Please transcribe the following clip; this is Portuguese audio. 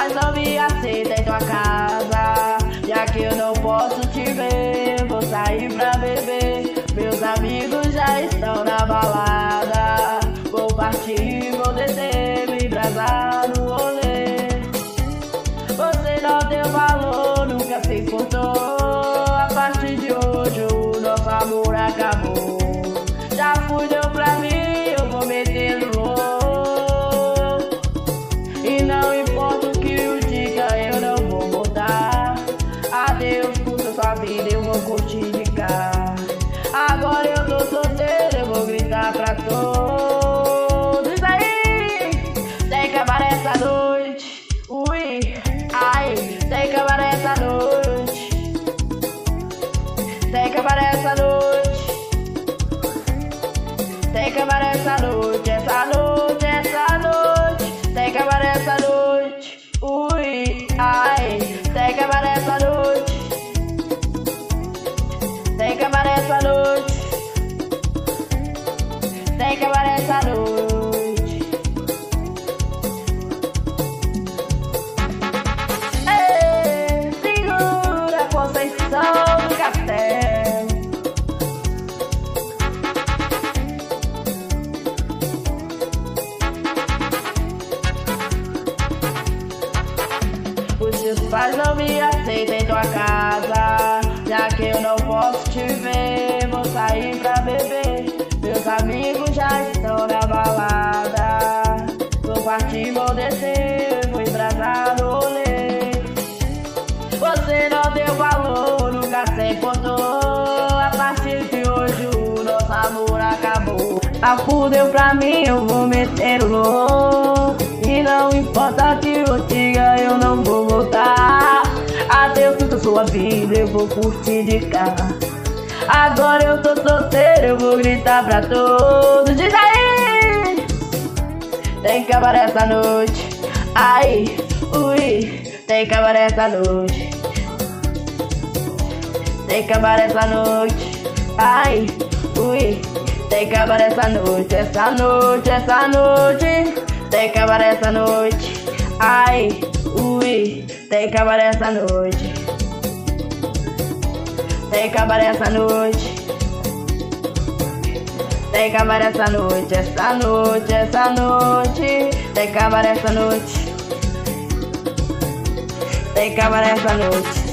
pais não me aceitam em tua casa, já que eu não posso te ver. Vou sair pra beber, meus amigos já estão na balada. Vou partir, vou descer, me embrasar no rolê. Você não deu valor, nunca se importou. A partir de hoje o nosso amor acabou. Já fui, deu pra mim, eu vou meter no louco. E não importa o que eu diga, eu não vou voltar. Adeus, curta sua vida, eu vou curtir de cá. Agora eu tô solteiro, eu vou gritar pra todos. Isso aí, tem que acabar essa noite. Ui, ai, tem que acabar essa noite. Tem que acabar essa noite. Tem que acabar essa noite, essa noite, essa noite. Tem que acabar essa noite. Ui, ai, tem que acabar essa noite. Tem que acabar essa noite. Tem que acabar essa noite. Ei, segura a Conceição do Castelo. Os seus pais não me aceitam em tua casa, já que eu não posso te ver. Vou sair pra beber, meus amigos já estão na balada. Vou partir, vou descer, vou embrasar no rolê. Você não deu valor, nunca se importou. A partir de hoje o nosso amor acabou. A fudeu pra mim, eu vou meter o louco. E não importa que eu diga, eu não vou voltar. Adeus, curta sua vida, eu vou curtir de cá. Agora eu tô solteiro, eu vou gritar pra todos. Diz aí! Tem que acabar essa noite. Ai, ui, tem que acabar essa noite. Tem que acabar essa noite. Ai, ui, tem que acabar essa noite. Essa noite, essa noite. Tem que acabar essa noite. Ai, ui, tem que acabar essa noite. Tem que acabar essa noite. Tem que acabar essa noite. Essa noite, essa noite. Tem que acabar essa noite. Tem que acabar essa noite.